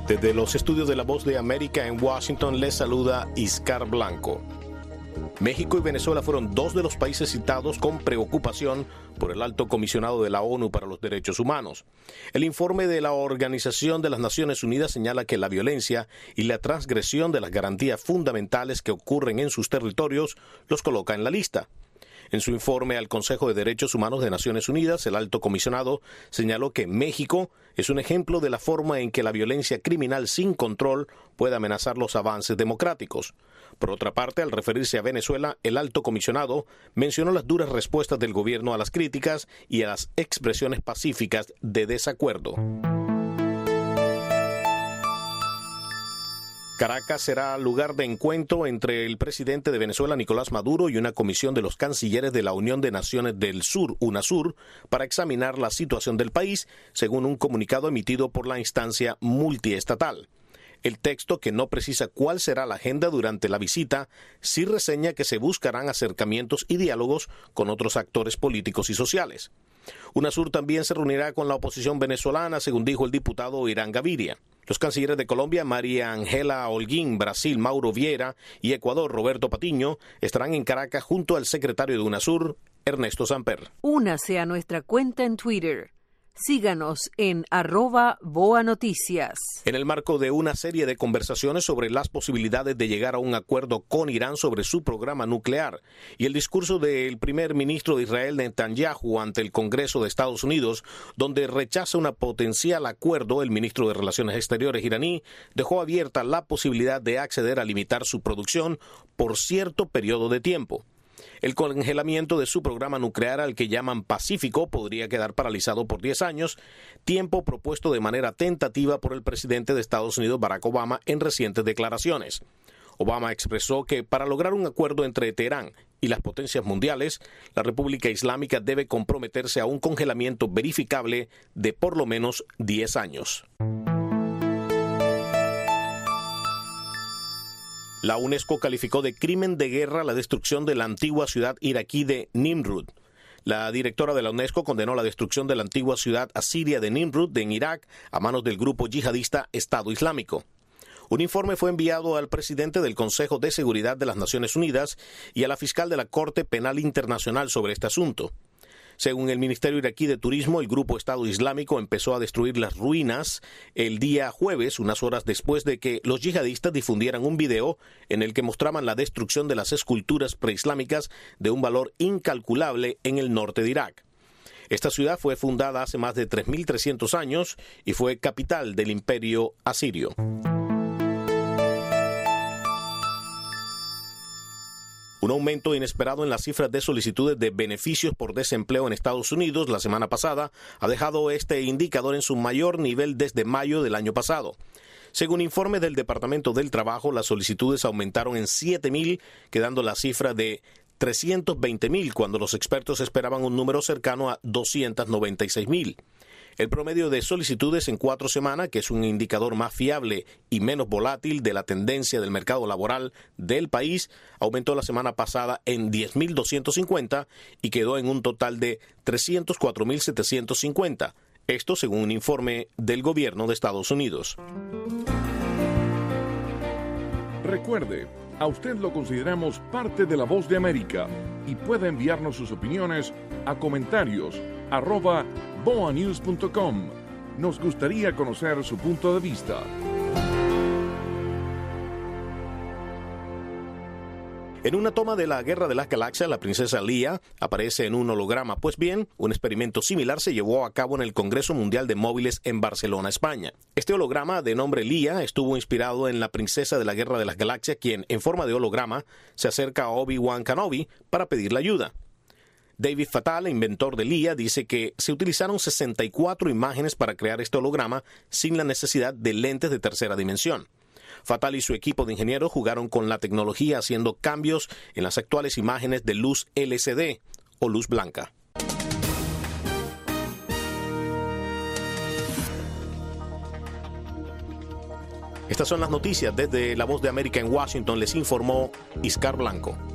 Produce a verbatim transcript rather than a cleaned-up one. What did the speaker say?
Desde los estudios de La Voz de América en Washington les saluda Iscar Blanco. México y Venezuela fueron dos de los países citados con preocupación por el alto comisionado de la ONU para los Derechos Humanos. El informe de la Organización de las Naciones Unidas señala que la violencia y la transgresión de las garantías fundamentales que ocurren en sus territorios los coloca en la lista. En su informe al Consejo de Derechos Humanos de Naciones Unidas, el alto comisionado señaló que México es un ejemplo de la forma en que la violencia criminal sin control puede amenazar los avances democráticos. Por otra parte, al referirse a Venezuela, el alto comisionado mencionó las duras respuestas del gobierno a las críticas y a las expresiones pacíficas de desacuerdo. Caracas será lugar de encuentro entre el presidente de Venezuela, Nicolás Maduro, y una comisión de los cancilleres de la Unión de Naciones del Sur, UNASUR, para examinar la situación del país, según un comunicado emitido por la instancia multiestatal. El texto, que no precisa cuál será la agenda durante la visita, sí reseña que se buscarán acercamientos y diálogos con otros actores políticos y sociales. UNASUR también se reunirá con la oposición venezolana, según dijo el diputado Irán Gaviria. Los cancilleres de Colombia, María Ángela Holguín, Brasil, Mauro Vieira, y Ecuador, Roberto Patiño, estarán en Caracas junto al secretario de UNASUR, Ernesto Samper. Únase a nuestra cuenta en Twitter. Síganos en arroba Boa Noticias. En el marco de una serie de conversaciones sobre las posibilidades de llegar a un acuerdo con Irán sobre su programa nuclear y el discurso del primer ministro de Israel, Netanyahu, ante el Congreso de Estados Unidos, donde rechaza un potencial acuerdo, el ministro de Relaciones Exteriores iraní dejó abierta la posibilidad de acceder a limitar su producción por cierto periodo de tiempo. El congelamiento de su programa nuclear, al que llaman Pacífico, podría quedar paralizado por diez años, tiempo propuesto de manera tentativa por el presidente de Estados Unidos, Barack Obama, en recientes declaraciones. Obama expresó que para lograr un acuerdo entre Teherán y las potencias mundiales, la República Islámica debe comprometerse a un congelamiento verificable de por lo menos diez años. La UNESCO calificó de crimen de guerra la destrucción de la antigua ciudad iraquí de Nimrud. La directora de la UNESCO condenó la destrucción de la antigua ciudad asiria de Nimrud en Irak a manos del grupo yihadista Estado Islámico. Un informe fue enviado al presidente del Consejo de Seguridad de las Naciones Unidas y a la fiscal de la Corte Penal Internacional sobre este asunto. Según el Ministerio iraquí de Turismo, el grupo Estado Islámico empezó a destruir las ruinas el día jueves, unas horas después de que los yihadistas difundieran un video en el que mostraban la destrucción de las esculturas preislámicas de un valor incalculable en el norte de Irak. Esta ciudad fue fundada hace más de tres mil trescientos años y fue capital del Imperio asirio. Un aumento inesperado en las cifras de solicitudes de beneficios por desempleo en Estados Unidos la semana pasada ha dejado este indicador en su mayor nivel desde mayo del año pasado. Según informe del Departamento del Trabajo, las solicitudes aumentaron en siete mil, quedando la cifra de trescientos veinte mil, cuando los expertos esperaban un número cercano a doscientos noventa y seis mil. El promedio de solicitudes en cuatro semanas, que es un indicador más fiable y menos volátil de la tendencia del mercado laboral del país, aumentó la semana pasada en diez mil doscientos cincuenta y quedó en un total de trescientos cuatro mil setecientos cincuenta. Esto según un informe del gobierno de Estados Unidos. Recuerde, a usted lo consideramos parte de La Voz de América y puede enviarnos sus opiniones a comentarios arroba boa news punto com. Nos gustaría conocer su punto de vista. En una toma de la Guerra de las Galaxias, la princesa Leia aparece en un holograma. Pues bien, un experimento similar se llevó a cabo en el Congreso Mundial de Móviles en Barcelona, España. Este holograma, de nombre Leia, estuvo inspirado en la princesa de la Guerra de las Galaxias, quien, en forma de holograma, se acerca a Obi-Wan Kenobi para pedirle ayuda. David Fatal, inventor de Leia, dice que se utilizaron sesenta y cuatro imágenes para crear este holograma sin la necesidad de lentes de tercera dimensión. Fatal y su equipo de ingenieros jugaron con la tecnología haciendo cambios en las actuales imágenes de luz L C D o luz blanca. Estas son las noticias. Desde La Voz de América en Washington les informó Iscar Blanco.